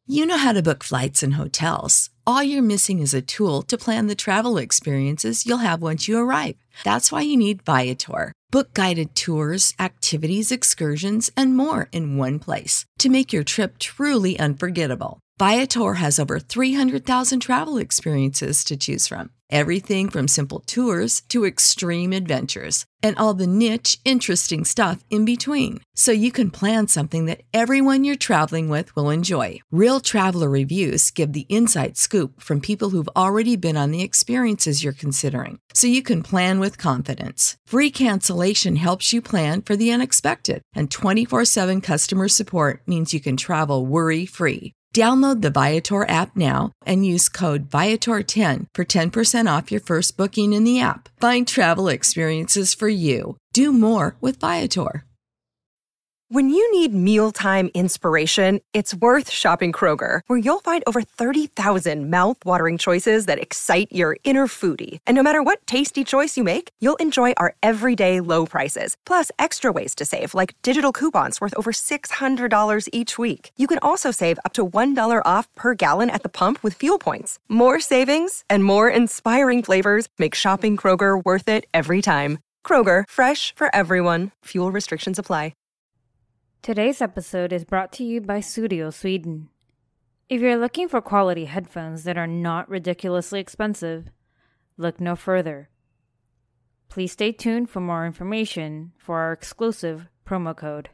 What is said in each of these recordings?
You know how to book flights and hotels. All you're missing is a tool to plan the travel experiences you'll have once you arrive. That's why you need Viator. Book guided tours, activities, excursions, and more in one place to make your trip truly unforgettable. Viator has over 300,000 travel experiences to choose from. Everything from simple tours to extreme adventures and all the niche, interesting stuff in between. So you can plan something that everyone you're traveling with will enjoy. Real traveler reviews give the inside scoop from people who've already been on the experiences you're considering. So you can plan with confidence. Free cancellation helps you plan for the unexpected. And 24/7 customer support means you can travel worry-free. Download the Viator app now and use code Viator10 for 10% off your first booking in the app. Find travel experiences for you. Do more with Viator. When you need mealtime inspiration, it's worth shopping Kroger, where you'll find over 30,000 mouth-watering choices that excite your inner foodie. And no matter what tasty choice you make, you'll enjoy our everyday low prices, plus extra ways to save, like digital coupons worth over $600 each week. You can also save up to $1 off per gallon at the pump with fuel points. More savings and more inspiring flavors make shopping Kroger worth it every time. Kroger, fresh for everyone. Fuel restrictions apply. Today's episode is brought to you by Studio Sweden. If you're looking for quality headphones that are not ridiculously expensive, look no further. Please stay tuned for more information for our exclusive promo code.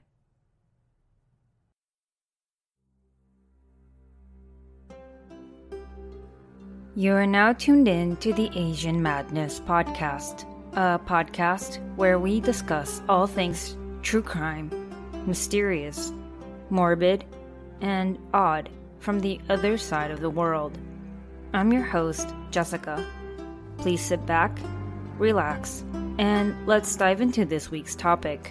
You are now tuned in to the Asian Madness Podcast, a podcast where we discuss all things true crime, mysterious, morbid, and odd from the other side of the world. I'm your host, Jessica. Please sit back, relax, and let's dive into this week's topic.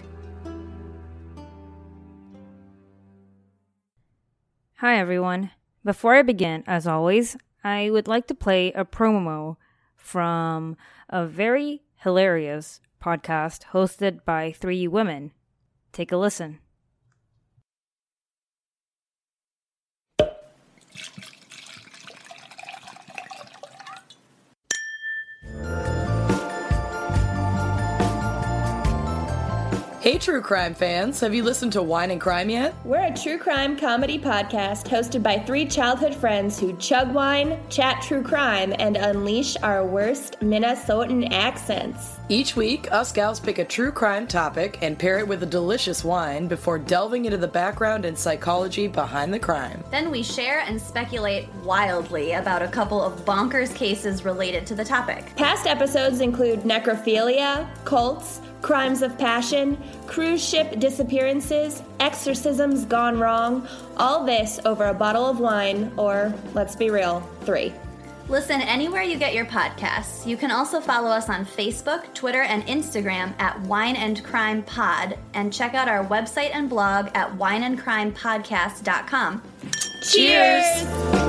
Hi everyone. Before I begin, as always, I would like to play a promo from a very hilarious podcast hosted by three women. Take a listen. Hey true crime fans, have you listened to Wine and Crime yet? We're a true crime comedy podcast hosted by three childhood friends who chug wine, chat true crime, and unleash our worst Minnesotan accents. Each week, us gals pick a true crime topic and pair it with a delicious wine before delving into the background and psychology behind the crime. Then we share and speculate wildly about a couple of bonkers cases related to the topic. Past episodes include necrophilia, cults, crimes of passion, cruise ship disappearances, exorcisms gone wrong, all this over a bottle of wine, or, let's be real, 3. Listen anywhere you get your podcasts. You can also follow us on Facebook, Twitter, and Instagram at Wine and Crime Pod, and check out our website and blog at wineandcrimepodcast.com. Cheers!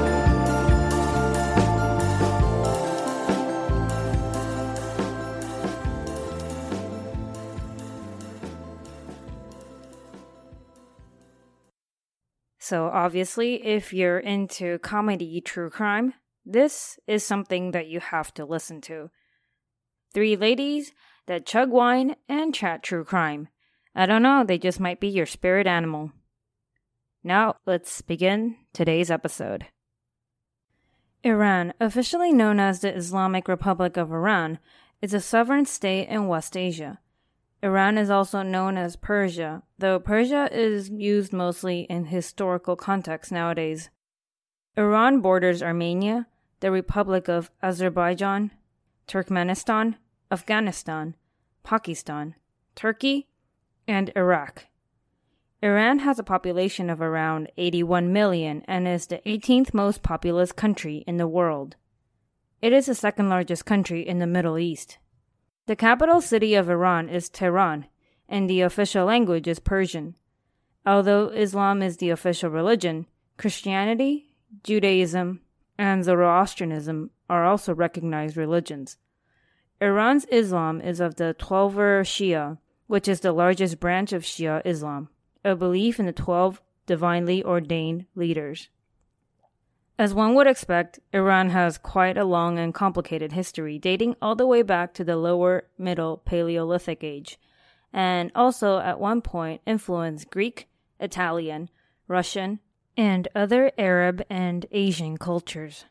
So obviously, if you're into comedy true crime, this is something that you have to listen to. Three ladies that chug wine and chat true crime. I don't know, they just might be your spirit animal. Now, let's begin today's episode. Iran, officially known as the Islamic Republic of Iran, is a sovereign state in West Asia. Iran is also known as Persia, though Persia is used mostly in historical context nowadays. Iran borders Armenia, the Republic of Azerbaijan, Turkmenistan, Afghanistan, Pakistan, Turkey, and Iraq. Iran has a population of around 81 million and is the 18th most populous country in the world. It is the second largest country in the Middle East. The capital city of Iran is Tehran, and the official language is Persian. Although Islam is the official religion, Christianity, Judaism, and Zoroastrianism are also recognized religions. Iran's Islam is of the Twelver Shia, which is the largest branch of Shia Islam, a belief in the 12 divinely ordained leaders. As one would expect, Iran has quite a long and complicated history dating all the way back to the lower middle Paleolithic age, and also at one point influenced Greek, Italian, Russian, and other Arab and Asian cultures.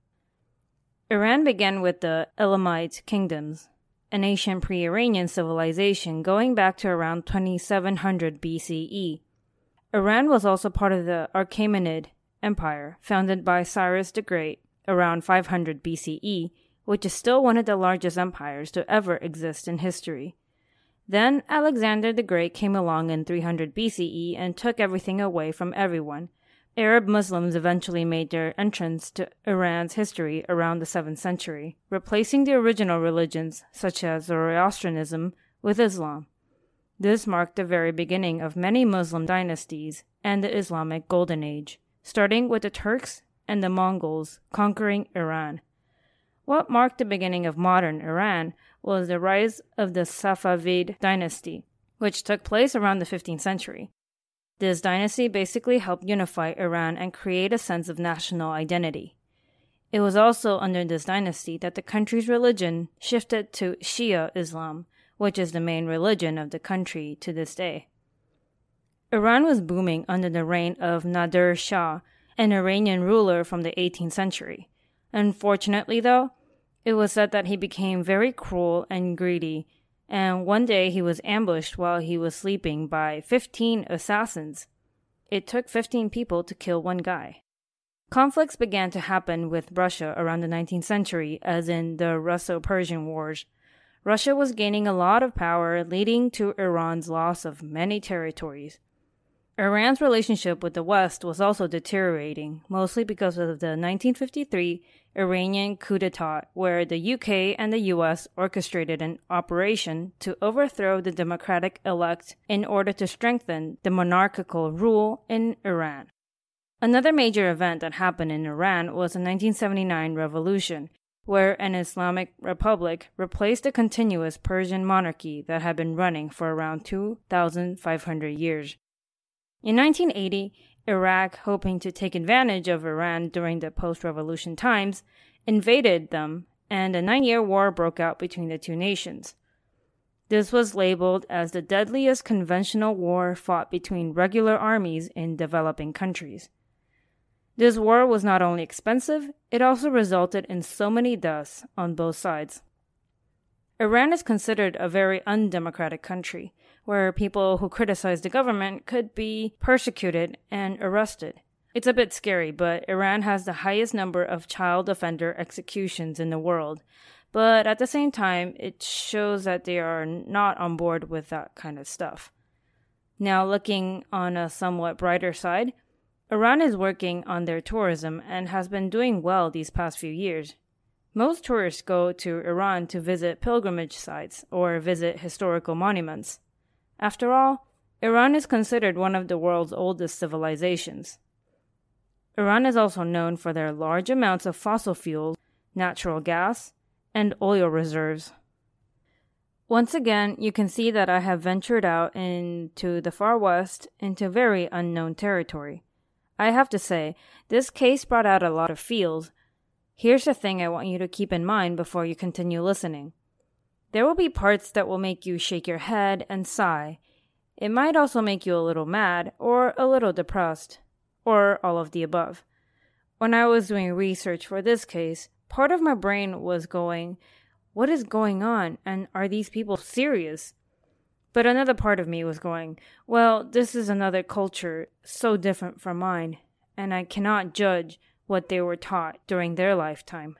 Iran began with the Elamite kingdoms, an ancient pre-Iranian civilization going back to around 2700 BCE. Iran was also part of the Achaemenid Empire, founded by Cyrus the Great around 500 BCE, which is still one of the largest empires to ever exist in history. Then Alexander the Great came along in 300 BCE and took everything away from everyone. Arab Muslims eventually made their entrance to Iran's history around the 7th century, replacing the original religions such as Zoroastrianism with Islam. This marked the very beginning of many Muslim dynasties and the Islamic Golden Age, starting with the Turks and the Mongols conquering Iran. What marked the beginning of modern Iran was the rise of the Safavid dynasty, which took place around the 15th century. This dynasty basically helped unify Iran and create a sense of national identity. It was also under this dynasty that the country's religion shifted to Shia Islam, which is the main religion of the country to this day. Iran was booming under the reign of Nadir Shah, an Iranian ruler from the 18th century. Unfortunately, though, it was said that he became very cruel and greedy, and one day he was ambushed while he was sleeping by 15 assassins. It took 15 people to kill one guy. Conflicts began to happen with Russia around the 19th century, as in the Russo-Persian Wars. Russia was gaining a lot of power, leading to Iran's loss of many territories. Iran's relationship with the West was also deteriorating, mostly because of the 1953 Iranian coup d'etat, where the UK and the US orchestrated an operation to overthrow the democratic elect in order to strengthen the monarchical rule in Iran. Another major event that happened in Iran was the 1979 revolution, where an Islamic republic replaced the continuous Persian monarchy that had been running for around 2,500 years. In 1980, Iraq, hoping to take advantage of Iran during the post-revolution times, invaded them, and a 9-year war broke out between the two nations. This was labeled as the deadliest conventional war fought between regular armies in developing countries. This war was not only expensive, it also resulted in so many deaths on both sides. Iran is considered a very undemocratic country, where people who criticize the government could be persecuted and arrested. It's a bit scary, but Iran has the highest number of child offender executions in the world. But at the same time, it shows that they are not on board with that kind of stuff. Now, looking on a somewhat brighter side, Iran is working on their tourism and has been doing well these past few years. Most tourists go to Iran to visit pilgrimage sites or visit historical monuments. After all, Iran is considered one of the world's oldest civilizations. Iran is also known for their large amounts of fossil fuels, natural gas, and oil reserves. Once again, you can see that I have ventured out into the far west into very unknown territory. I have to say, this case brought out a lot of feels. Here's the thing I want you to keep in mind before you continue listening. There will be parts that will make you shake your head and sigh. It might also make you a little mad or a little depressed, or all of the above. When I was doing research for this case, part of my brain was going, what is going on, and are these people serious? But another part of me was going, well, this is another culture so different from mine, and I cannot judge what they were taught during their lifetime.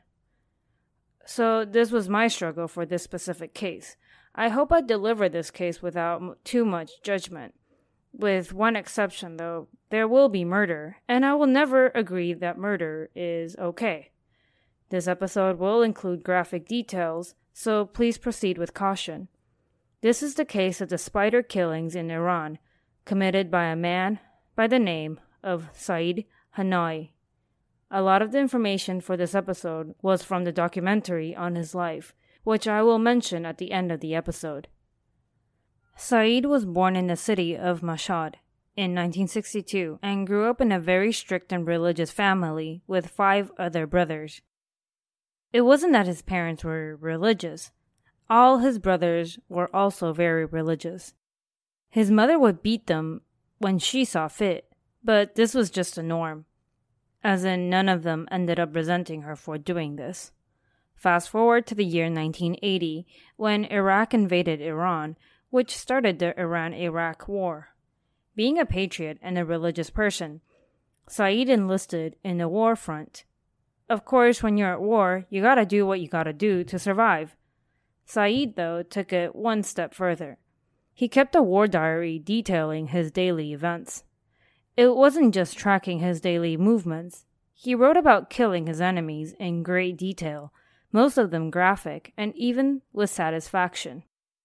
So this was my struggle for this specific case. I hope I deliver this case without too much judgment. With one exception, though, there will be murder, and I will never agree that murder is okay. This episode will include graphic details, so please proceed with caution. This is the case of the spider killings in Iran, committed by a man by the name of Saeed Hanahi. A lot of the information for this episode was from the documentary on his life, which I will mention at the end of the episode. Saeed was born in the city of Mashhad, in 1962 and grew up in a very strict and religious family with 5 other brothers. It wasn't that his parents were religious. All his brothers were also very religious. His mother would beat them when she saw fit, but this was just a norm, as in none of them ended up resenting her for doing this. Fast forward to the year 1980, when Iraq invaded Iran, which started the Iran-Iraq War. Being a patriot and a religious person, Saeed enlisted in the war front. Of course, when you're at war, you gotta do what you gotta do to survive. Saeed, though, took it one step further. He kept a war diary detailing his daily events. It wasn't just tracking his daily movements. He wrote about killing his enemies in great detail, most of them graphic, and even with satisfaction.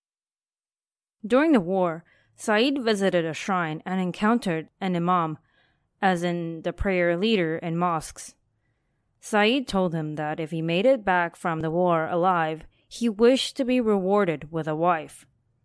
During the war, Saeed visited a shrine and encountered an imam, as in the prayer leader in mosques. Saeed told him that if he made it back from the war alive, he wished to be rewarded with a wife.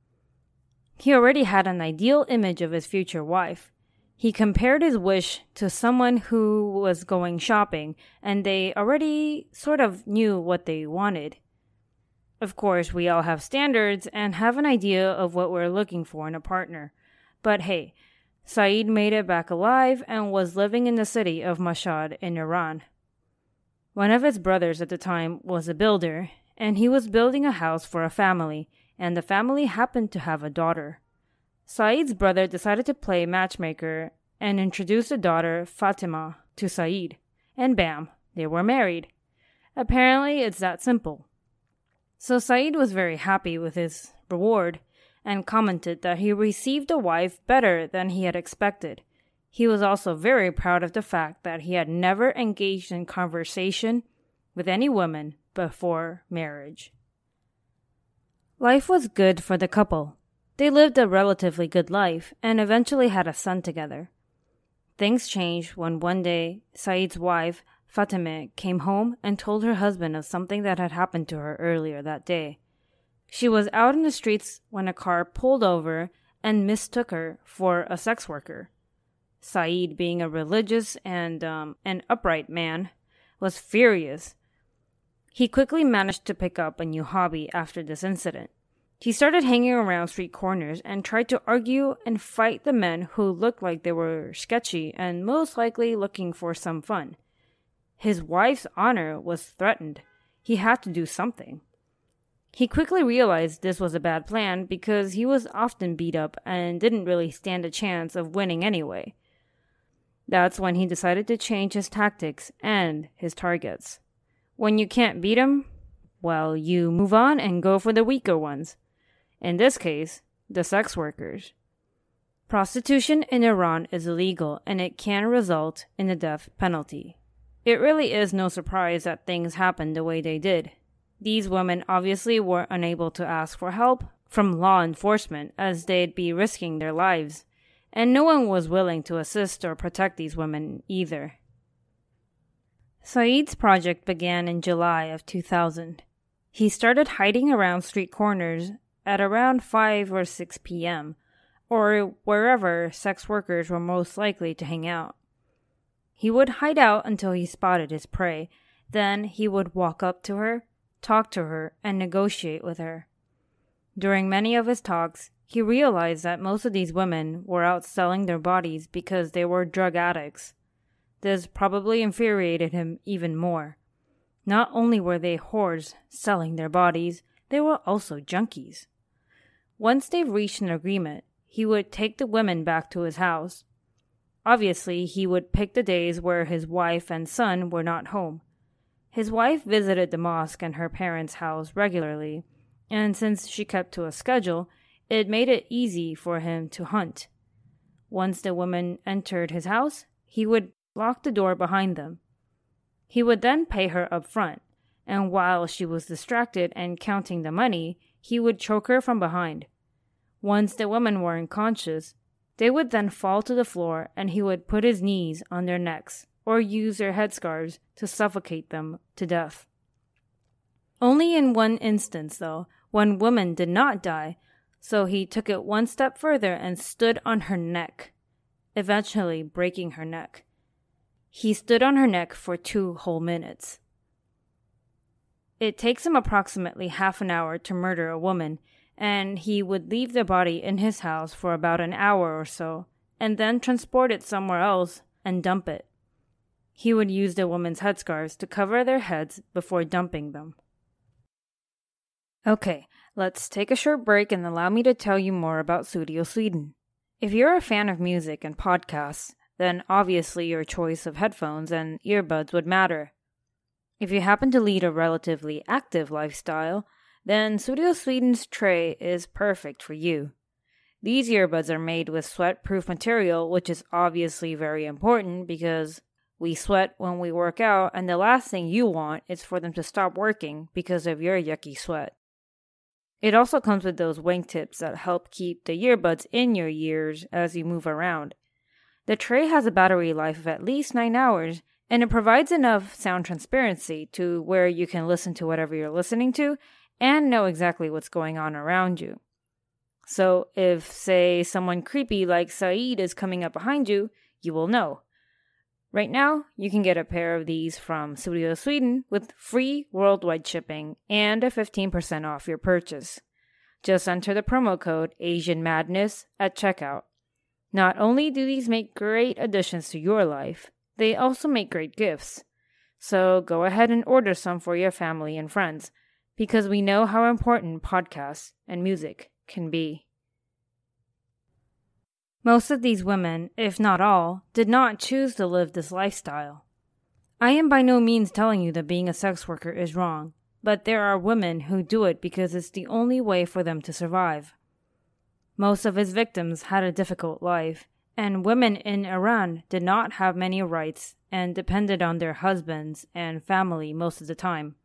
He already had an ideal image of his future wife. He compared his wish to someone who was going shopping, and they already sort of knew what they wanted. Of course, we all have standards and have an idea of what we're looking for in a partner. But hey, Saeed made it back alive and was living in the city of Mashhad in Iran. One of his brothers at the time was a builder, and he was building a house for a family, and the family happened to have a daughter. Saeed's brother decided to play matchmaker and introduced the daughter, Fatima, to Saeed. And bam, they were married. Apparently, it's that simple. So Saeed was very happy with his reward and commented that he received a wife better than he had expected. He was also very proud of the fact that he had never engaged in conversation with any woman before marriage. Life was good for the couple. They lived a relatively good life and eventually had a son together. Things changed when one day Saeed's wife, Fatima, came home and told her husband of something that had happened to her earlier that day. She was out in the streets when a car pulled over and mistook her for a sex worker. Saeed, being a religious and an upright man, was furious. He quickly managed to pick up a new hobby after this incident. He started hanging around street corners and tried to argue and fight the men who looked like they were sketchy and most likely looking for some fun. His wife's honor was threatened. He had to do something. He quickly realized this was a bad plan because he was often beat up and didn't really stand a chance of winning anyway. That's when he decided to change his tactics and his targets. When you can't beat them, well, you move on and go for the weaker ones. In this case, the sex workers. Prostitution in Iran is illegal and it can result in the death penalty. It really is no surprise that things happened the way they did. These women obviously were unable to ask for help from law enforcement as they'd be risking their lives, and no one was willing to assist or protect these women either. Saeed's project began in July of 2000. He started hiding around street corners at around 5 or 6 p.m., or wherever sex workers were most likely to hang out. He would hide out until he spotted his prey. Then he would walk up to her, talk to her, and negotiate with her. During many of his talks, he realized that most of these women were out selling their bodies because they were drug addicts. This probably infuriated him even more. Not only were they whores selling their bodies, they were also junkies. Once they've reached an agreement, he would take the women back to his house. Obviously, he would pick the days where his wife and son were not home. His wife visited the mosque and her parents' house regularly, and since she kept to a schedule, it made it easy for him to hunt. Once the women entered his house, he would lock the door behind them. He would then pay her up front, and while she was distracted and counting the money, he would choke her from behind. Once the women were unconscious, they would then fall to the floor and he would put his knees on their necks or use their headscarves to suffocate them to death. Only in one instance, though, one woman did not die, so he took it one step further and stood on her neck. eventually breaking her neck. He stood on her neck for 2 whole minutes. It takes him approximately half an hour to murder a woman, and he would leave the body in his house for about an hour or so, and then transport it somewhere else and dump it. He would use the woman's headscarves to cover their heads before dumping them. Okay, let's take a short break and allow me to tell you more about Studio Sweden. If you're a fan of music and podcasts, then obviously your choice of headphones and earbuds would matter. If you happen to lead a relatively active lifestyle, then Studio Sweden's tray is perfect for you. These earbuds are made with sweat-proof material, which is obviously very important because we sweat when we work out, and the last thing you want is for them to stop working because of your yucky sweat. It also comes with those wingtips that help keep the earbuds in your ears as you move around. The tray has a battery life of at least 9 hours, and it provides enough sound transparency to where you can listen to whatever you're listening to and know exactly what's going on around you. So if, say, someone creepy like Saeed is coming up behind you, you will know. Right now, you can get a pair of these from Studio Sweden with free worldwide shipping and a 15% off your purchase. Just enter the promo code AsianMadness at checkout. Not only do these make great additions to your life, they also make great gifts. So go ahead and order some for your family and friends, because we know how important podcasts and music can be. Most of these women, if not all, did not choose to live this lifestyle. I am by no means telling you that being a sex worker is wrong, but there are women who do it because it's the only way for them to survive. Most of his victims had a difficult life, and women in Iran did not have many rights and depended on their husbands and family most of the time.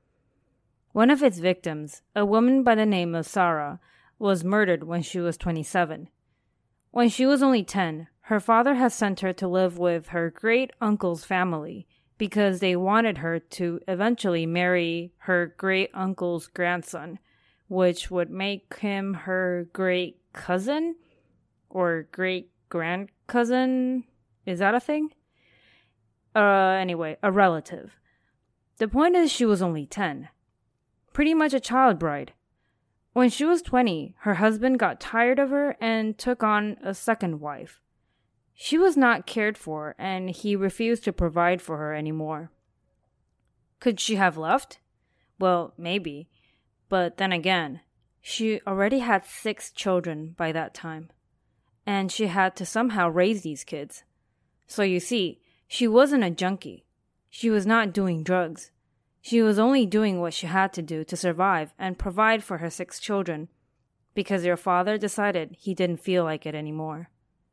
One of its victims, a woman by the name of Sarah, was murdered when she was 27. When she was only 10, her father had sent her to live with her great-uncle's family because they wanted her to eventually marry her great-uncle's grandson, which would make him her great-cousin or great-grandcousin. Is that a thing? Anyway, a relative. The point is she was only 10. Pretty much a child bride. When she was 20, her husband got tired of her and took on a second wife. She was not cared for, and he refused to provide for her anymore. Could she have left? Well, maybe. But then again, she already had 6 children by that time, and she had to somehow raise these kids. So you see, she wasn't a junkie. She was not doing drugs. She was only doing what she had to do to survive and provide for her 6 children, because her father decided he didn't feel like it anymore.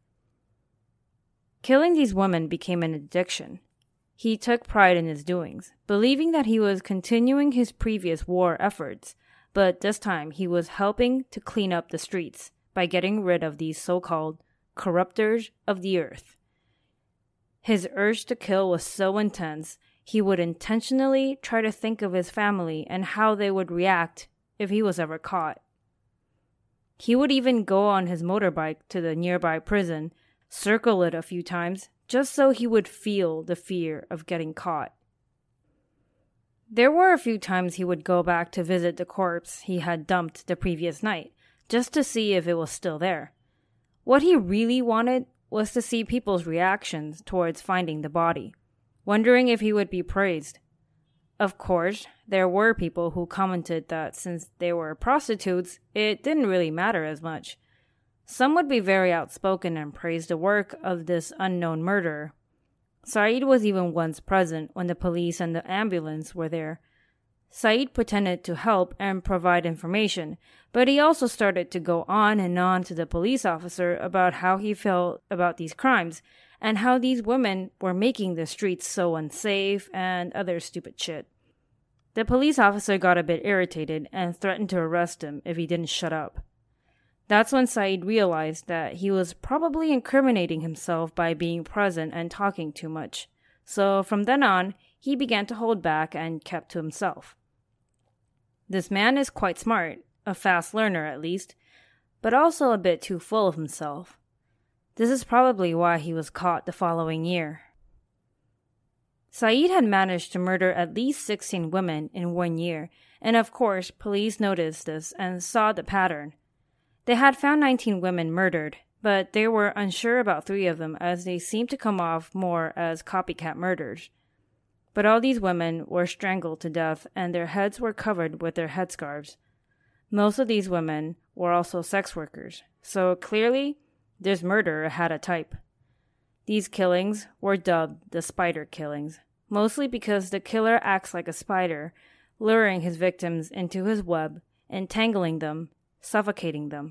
Killing these women became an addiction. He took pride in his doings, believing that he was continuing his previous war efforts, but this time he was helping to clean up the streets by getting rid of these so-called corruptors of the earth. His urge to kill was so intense, he would intentionally try to think of his family and how they would react if he was ever caught. He would even go on his motorbike to the nearby prison, circle it a few times, just so he would feel the fear of getting caught. There were a few times he would go back to visit the corpse he had dumped the previous night, just to see if it was still there. What he really wanted was to see people's reactions towards finding the body, wondering if he would be praised. Of course, there were people who commented that since they were prostitutes, it didn't really matter as much. Some would be very outspoken and praise the work of this unknown murderer. Saeed was even once present when the police and the ambulance were there. Saeed pretended to help and provide information, but he also started to go on and on to the police officer about how he felt about these crimes and how these women were making the streets so unsafe and other stupid shit. The police officer got a bit irritated and threatened to arrest him if he didn't shut up. That's when Saeed realized that he was probably incriminating himself by being present and talking too much. So from then on, he began to hold back and kept to himself. This man is quite smart, a fast learner at least, but also a bit too full of himself. This is probably why he was caught the following year. Saeed had managed to murder at least 16 women in 1 year, and of course, police noticed this and saw the pattern. They had found 19 women murdered, but they were unsure about 3 of them as they seemed to come off more as copycat murders. But all these women were strangled to death and their heads were covered with their headscarves. Most of these women were also sex workers, so clearly, this murderer had a type. These killings were dubbed the spider killings, mostly because the killer acts like a spider, luring his victims into his web, entangling them, suffocating them.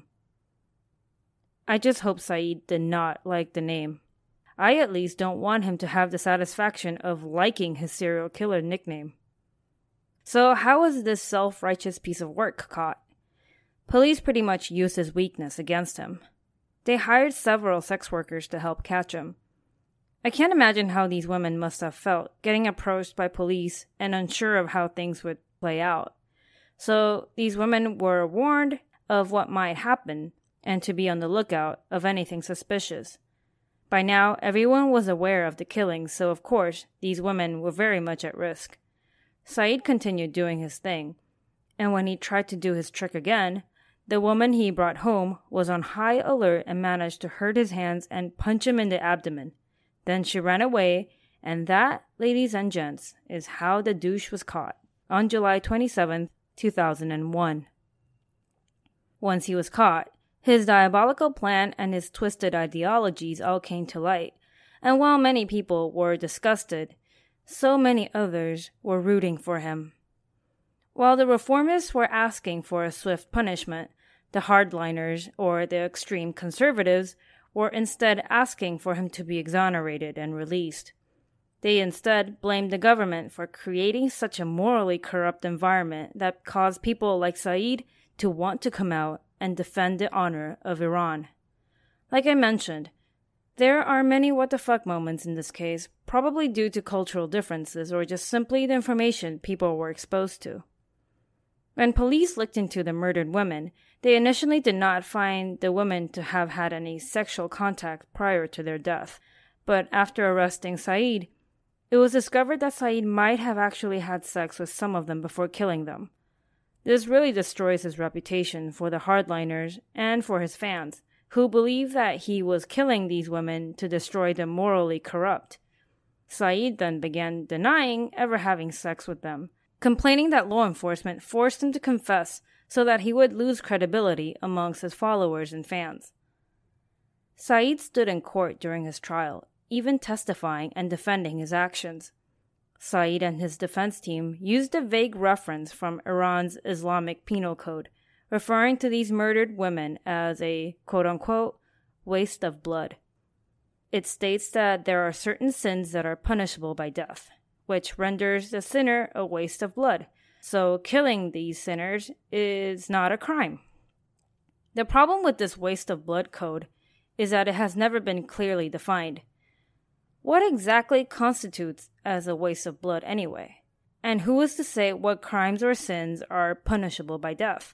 I just hope Saeed did not like the name. I at least don't want him to have the satisfaction of liking his serial killer nickname. So how was this self-righteous piece of work caught? Police pretty much used his weakness against him. They hired several sex workers to help catch him. I can't imagine how these women must have felt getting approached by police and unsure of how things would play out. So these women were warned of what might happen and to be on the lookout of anything suspicious. By now, everyone was aware of the killings, so of course, these women were very much at risk. Saeed continued doing his thing, and when he tried to do his trick again, the woman he brought home was on high alert and managed to hurt his hands and punch him in the abdomen. Then she ran away, and that, ladies and gents, is how the douche was caught on July 27, 2001. Once he was caught, his diabolical plan and his twisted ideologies all came to light, and while many people were disgusted, so many others were rooting for him. While the reformists were asking for a swift punishment, the hardliners, or the extreme conservatives, were instead asking for him to be exonerated and released. They instead blamed the government for creating such a morally corrupt environment that caused people like Saeed to want to come out and defend the honor of Iran. Like I mentioned, there are many what the fuck moments in this case, probably due to cultural differences or just simply the information people were exposed to. When police looked into the murdered women, they initially did not find the women to have had any sexual contact prior to their death, but after arresting Saeed, it was discovered that Saeed might have actually had sex with some of them before killing them. This really destroys his reputation for the hardliners and for his fans, who believe that he was killing these women to destroy the morally corrupt. Saeed then began denying ever having sex with them, complaining that law enforcement forced him to confess so that he would lose credibility amongst his followers and fans. Saeed stood in court during his trial, even testifying and defending his actions. Saeed and his defense team used a vague reference from Iran's Islamic Penal Code, referring to these murdered women as a quote-unquote waste of blood. It states that there are certain sins that are punishable by death, which renders the sinner a waste of blood. So killing these sinners is not a crime. The problem with this waste of blood code is that it has never been clearly defined. What exactly constitutes as a waste of blood anyway? And who is to say what crimes or sins are punishable by death?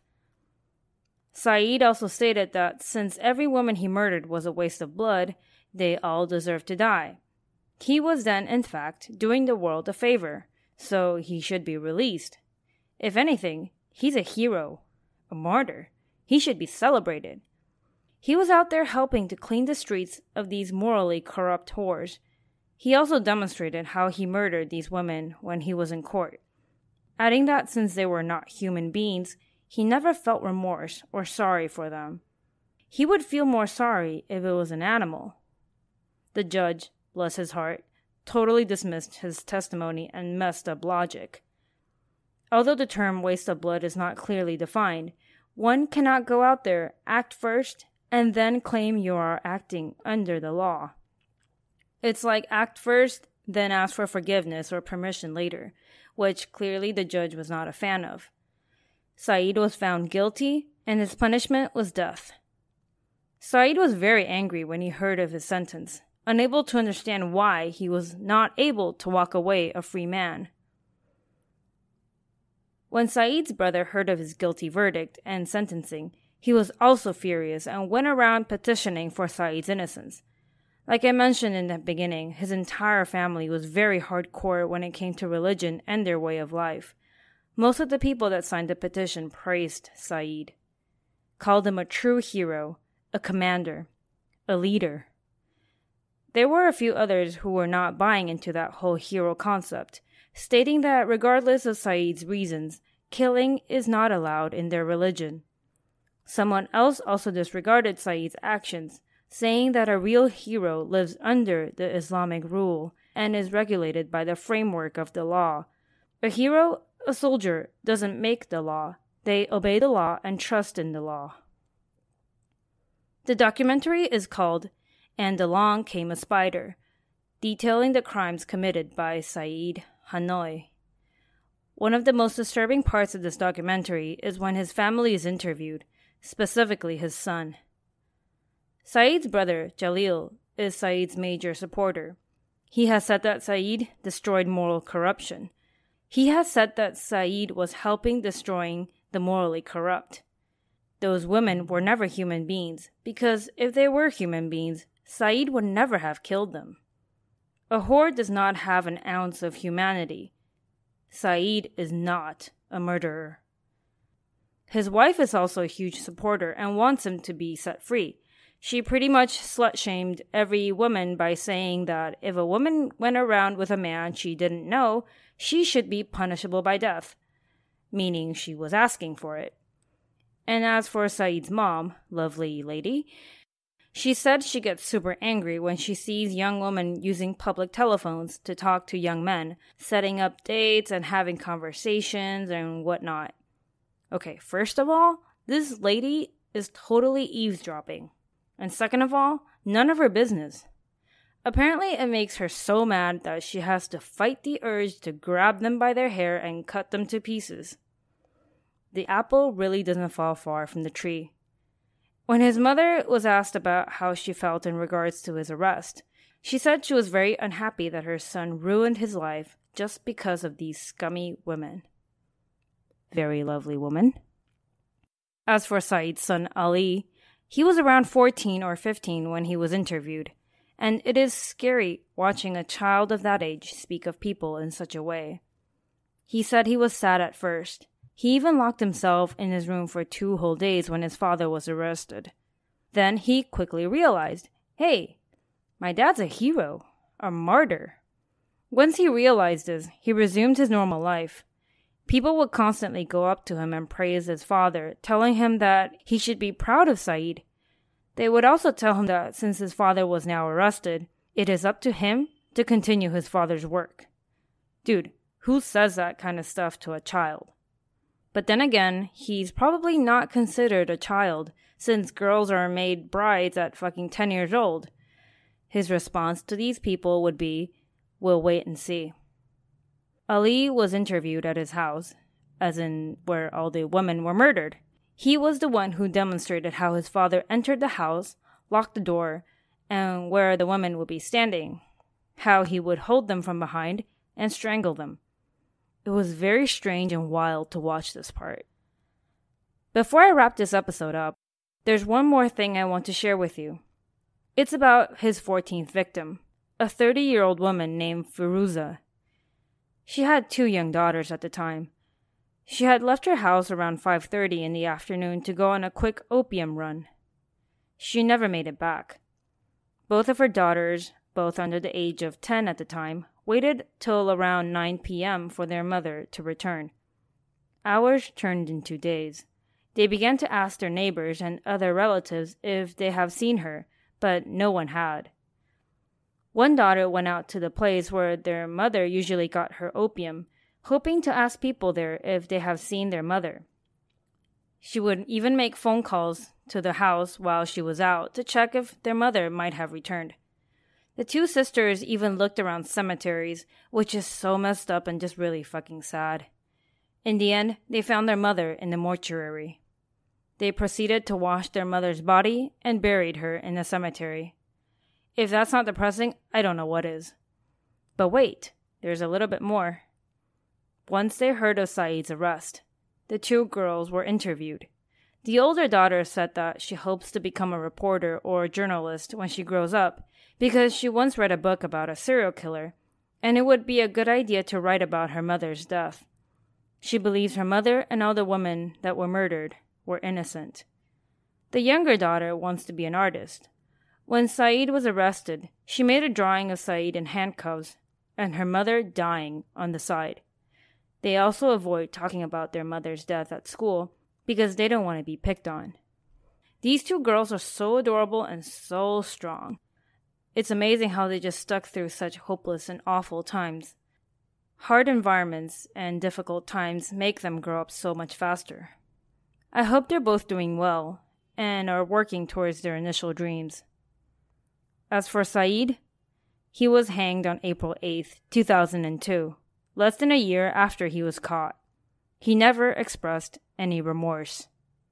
Saeed also stated that since every woman he murdered was a waste of blood, they all deserved to die. He was then, in fact, doing the world a favor, so he should be released. If anything, he's a hero, a martyr. He should be celebrated. He was out there helping to clean the streets of these morally corrupt whores. He also demonstrated how he murdered these women when he was in court, adding that since they were not human beings, he never felt remorse or sorry for them. He would feel more sorry if it was an animal. The judge, bless his heart, totally dismissed his testimony and messed up logic. Although the term waste of blood is not clearly defined, one cannot go out there, act first, and then claim you are acting under the law. It's like act first, then ask for forgiveness or permission later, which clearly the judge was not a fan of. Saeed was found guilty, and his punishment was death. Saeed was very angry when he heard of his sentence, unable to understand why he was not able to walk away a free man. When Saeed's brother heard of his guilty verdict and sentencing, He was also furious and went around petitioning for Saeed's innocence. Like I mentioned in the beginning, his entire family was very hardcore when it came to religion and their way of life. Most of the people that signed the petition praised Saeed, called him a true hero, a commander, a leader. There were a few others who were not buying into that whole hero concept, stating that regardless of Saeed's reasons, killing is not allowed in their religion. Someone else also disregarded Saeed's actions, saying that a real hero lives under the Islamic rule and is regulated by the framework of the law. A hero, a soldier, doesn't make the law. They obey the law and trust in the law. The documentary is called And Along Came a Spider, detailing the crimes committed by Saeed Hanoi. One of the most disturbing parts of this documentary is when his family is interviewed, specifically his son. Saeed's brother, Jalil, is Saeed's major supporter. He has said that Saeed destroyed moral corruption. He has said that Saeed was helping destroying the morally corrupt. Those women were never human beings, because if they were human beings, Saeed would never have killed them. A whore does not have an ounce of humanity. Saeed is not a murderer. His wife is also a huge supporter and wants him to be set free. She pretty much slut-shamed every woman by saying that if a woman went around with a man she didn't know, she should be punishable by death, meaning she was asking for it. And as for Saeed's mom, lovely lady, she said she gets super angry when she sees young women using public telephones to talk to young men, setting up dates and having conversations and whatnot. Okay, first of all, this lady is totally eavesdropping. And second of all, none of her business. Apparently, it makes her so mad that she has to fight the urge to grab them by their hair and cut them to pieces. The apple really doesn't fall far from the tree. When his mother was asked about how she felt in regards to his arrest, she said she was very unhappy that her son ruined his life just because of these scummy women. Very lovely woman. As for Saeed's son Ali, he was around 14 or 15 when he was interviewed, and it is scary watching a child of that age speak of people in such a way. He said he was sad at first. He even locked himself in his room for 2 whole days when his father was arrested. Then he quickly realized, hey, my dad's a hero, a martyr. Once he realized this, he resumed his normal life. People would constantly go up to him and praise his father, telling him that he should be proud of Saeed. They would also tell him that since his father was now arrested, it is up to him to continue his father's work. Dude, who says that kind of stuff to a child? But then again, he's probably not considered a child, since girls are made brides at fucking 10 years old. His response to these people would be, we'll wait and see. Ali was interviewed at his house, as in where all the women were murdered. He was the one who demonstrated how his father entered the house, locked the door, and where the women would be standing, how he would hold them from behind and strangle them. It was very strange and wild to watch this part. Before I wrap this episode up, there's one more thing I want to share with you. It's about his 14th victim, a 30-year-old woman named Firuza. She had 2 young daughters at the time. She had left her house around 5:30 in the afternoon to go on a quick opium run. She never made it back. Both of her daughters, both under the age of 10 at the time, waited till around 9 p.m. for their mother to return. Hours turned into days. They began to ask their neighbors and other relatives if they have seen her, but no one had. One daughter went out to the place where their mother usually got her opium, hoping to ask people there if they have seen their mother. She would even make phone calls to the house while she was out to check if their mother might have returned. The 2 sisters even looked around cemeteries, which is so messed up and just really fucking sad. In the end, they found their mother in the mortuary. They proceeded to wash their mother's body and buried her in the cemetery. If that's not depressing, I don't know what is. But wait, there's a little bit more. Once they heard of Saeed's arrest, the 2 girls were interviewed. The older daughter said that she hopes to become a reporter or a journalist when she grows up because she once read a book about a serial killer, and it would be a good idea to write about her mother's death. She believes her mother and all the women that were murdered were innocent. The younger daughter wants to be an artist. When Saeed was arrested, she made a drawing of Saeed in handcuffs and her mother dying on the side. They also avoid talking about their mother's death at school because they don't want to be picked on. These two girls are so adorable and so strong. It's amazing how they just stuck through such hopeless and awful times. Hard environments and difficult times make them grow up so much faster. I hope they're both doing well and are working towards their initial dreams. As for Saeed, he was hanged on April 8th, 2002, less than a year after he was caught. He never expressed any remorse.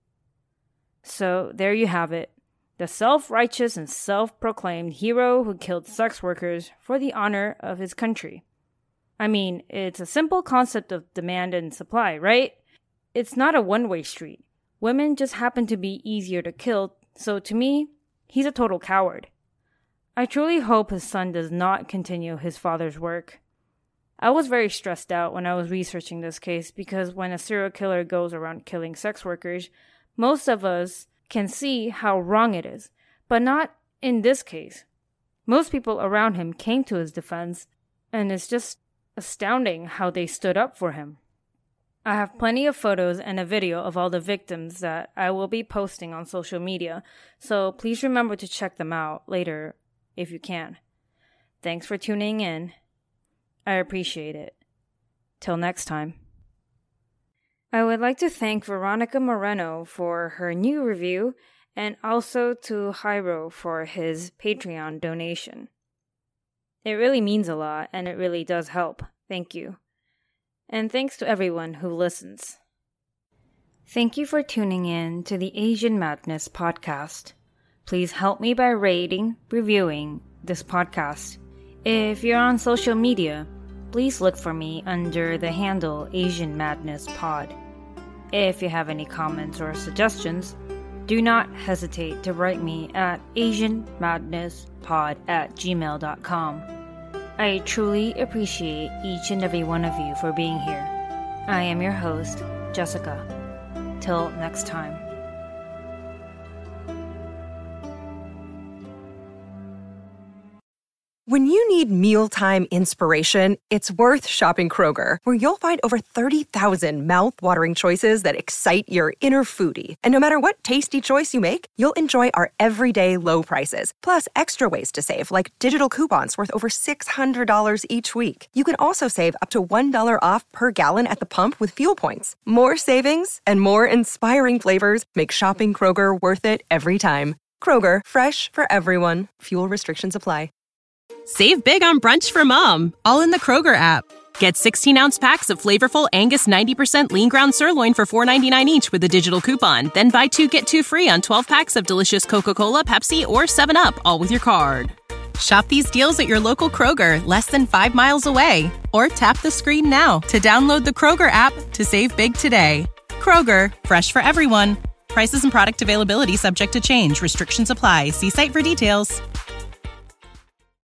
So there you have it, the self-righteous and self-proclaimed hero who killed sex workers for the honor of his country. I mean, it's a simple concept of demand and supply, right? It's not a one-way street. Women just happen to be easier to kill, so to me, he's a total coward. I truly hope his son does not continue his father's work. I was very stressed out when I was researching this case because when a serial killer goes around killing sex workers, most of us can see how wrong it is, but not in this case. Most people around him came to his defense, and it's just astounding how they stood up for him. I have plenty of photos and a video of all the victims that I will be posting on social media, so please remember to check them out later if you can. Thanks for tuning in. I appreciate it. Till next time. I would like to thank Veronica Moreno for her new review and also to Jairo for his Patreon donation. It really means a lot and it really does help. Thank you. And thanks to everyone who listens. Thank you for tuning in to the Asian Madness podcast. Please help me by rating, reviewing this podcast. If you're on social media, please look for me under the handle Asian Madness Pod. If you have any comments or suggestions, do not hesitate to write me at asianmadnesspod@gmail.com. I truly appreciate each and every one of you for being here. I am your host, Jessica. Till next time. When you need mealtime inspiration, it's worth shopping Kroger, where you'll find over 30,000 mouth-watering choices that excite your inner foodie. And no matter what tasty choice you make, you'll enjoy our everyday low prices, plus extra ways to save, like digital coupons worth over $600 each week. You can also save up to $1 off per gallon at the pump with fuel points. More savings and more inspiring flavors make shopping Kroger worth it every time. Kroger, fresh for everyone. Fuel restrictions apply. Save big on brunch for mom, all in the Kroger app. Get 16-ounce packs of flavorful Angus 90% lean ground sirloin for $4.99 each with a digital coupon. Then buy 2, get 2 free on 12 packs of delicious Coca-Cola, Pepsi, or 7-Up, all with your card. Shop these deals at your local Kroger, less than 5 miles away. Or tap the screen now to download the Kroger app to save big today. Kroger, fresh for everyone. Prices and product availability subject to change. Restrictions apply. See site for details.